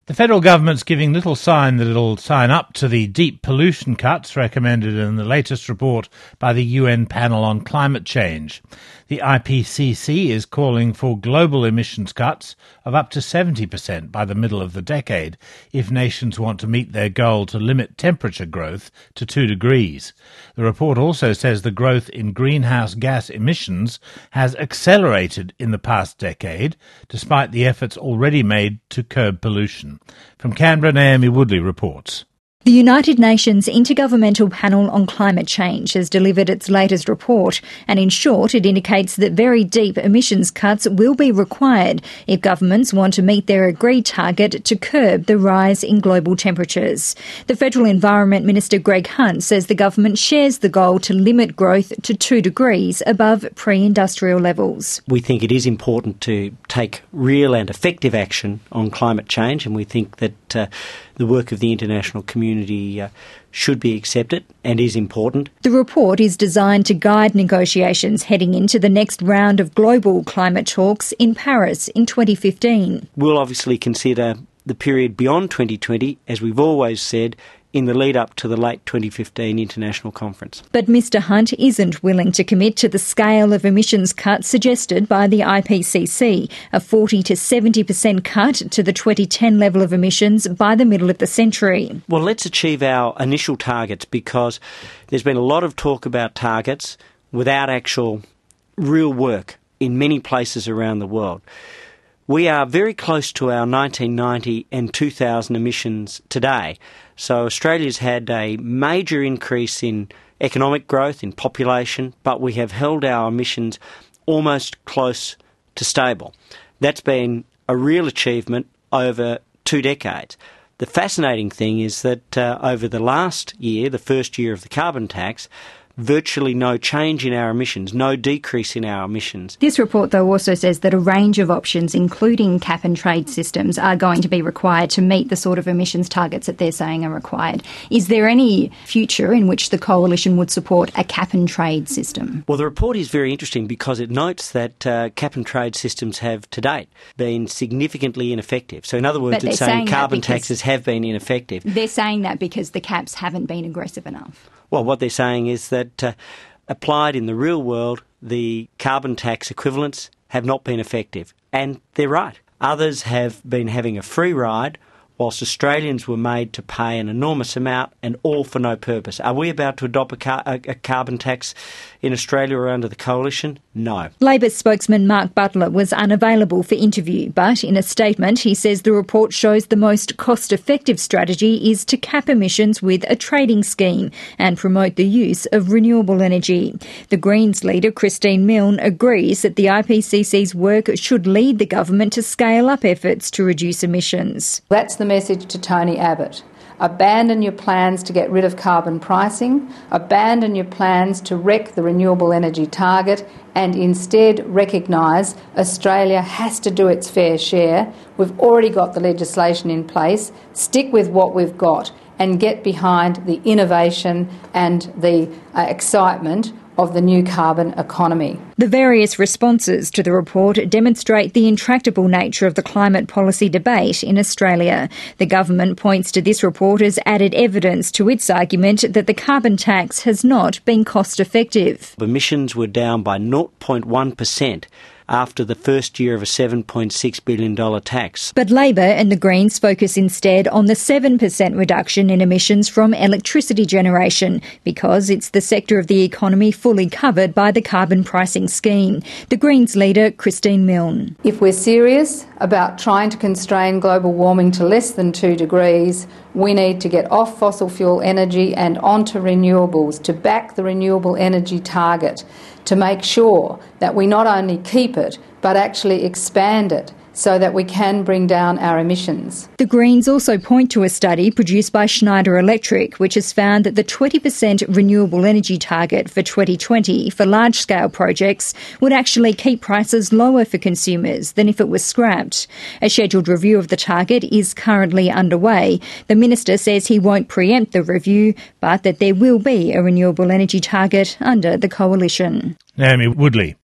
The federal government's giving little sign that it'll sign up to the deep pollution cuts recommended in the latest report by the UN panel on climate change. The IPCC is calling for global emissions cuts of up to 70% by the middle of the decade if nations want to meet their goal to limit temperature growth to 2 degrees. The report also says the growth in greenhouse gas emissions has accelerated in the past decade, despite the efforts already made to curb pollution. From Canberra, Naomi Woodley reports. The United Nations Intergovernmental Panel on Climate Change has delivered its latest report, and in short, it indicates that very deep emissions cuts will be required if governments want to meet their agreed target to curb the rise in global temperatures. The Federal Environment Minister Greg Hunt says the government shares the goal to limit growth to 2 degrees above pre-industrial levels. We think it is important to take real and effective action on climate change, and we think that the work of the international community should be accepted and is important. The report is designed to guide negotiations heading into the next round of global climate talks in Paris in 2015. We'll obviously consider the period beyond 2020, as we've always said, in the lead up to the late 2015 international conference. But Mr Hunt isn't willing to commit to the scale of emissions cuts suggested by the IPCC, a 40 to 70% cut to the 2010 level of emissions by the middle of the century. Well, let's achieve our initial targets, because there's been a lot of talk about targets without actual real work in many places around the world. We are very close to our 1990 and 2000 emissions today. So Australia's had a major increase in economic growth, in population, but we have held our emissions almost close to stable. That's been a real achievement over 2 decades. The fascinating thing is that over the last year, the first year of the carbon tax, virtually no change in our emissions, no decrease in our emissions. This report, though, also says that a range of options, including cap and trade systems, are going to be required to meet the sort of emissions targets that they're saying are required. Is there any future in which the coalition would support a cap and trade system? Well, the report is very interesting because it notes that cap and trade systems have, to date, been significantly ineffective. So in other words, it's saying carbon taxes have been ineffective. They're saying that because the caps haven't been aggressive enough. Well, what they're saying is that applied in the real world, the carbon tax equivalents have not been effective. And they're right. Others have been having a free ride, whilst Australians were made to pay an enormous amount, and all for no purpose. Are we about to adopt a carbon tax in Australia or under the coalition? No. Labor spokesman Mark Butler was unavailable for interview, but in a statement he says the report shows the most cost-effective strategy is to cap emissions with a trading scheme and promote the use of renewable energy. The Greens leader Christine Milne agrees that the IPCC's work should lead the government to scale up efforts to reduce emissions. That's the message to Tony Abbott. Abandon your plans to get rid of carbon pricing, abandon your plans to wreck the renewable energy target, and instead recognise Australia has to do its fair share. We've already got the legislation in place. Stick with what we've got and get behind the innovation and the excitement of the new carbon economy. The various responses to the report demonstrate the intractable nature of the climate policy debate in Australia. The government points to this report as added evidence to its argument that the carbon tax has not been cost-effective. Emissions were down by 0.1% after the first year of a $7.6 billion tax. But Labor and the Greens focus instead on the 7% reduction in emissions from electricity generation, because it's the sector of the economy fully covered by the carbon pricing scheme. The Greens leader, Christine Milne. If we're serious about trying to constrain global warming to less than 2 degrees, we need to get off fossil fuel energy and onto renewables to back the renewable energy target, to make sure that we not only keep it but actually expand it so that we can bring down our emissions. The Greens also point to a study produced by Schneider Electric, which has found that the 20% renewable energy target for 2020 for large-scale projects would actually keep prices lower for consumers than if it was scrapped. A scheduled review of the target is currently underway. The minister says he won't preempt the review, but that there will be a renewable energy target under the coalition. Naomi Woodley.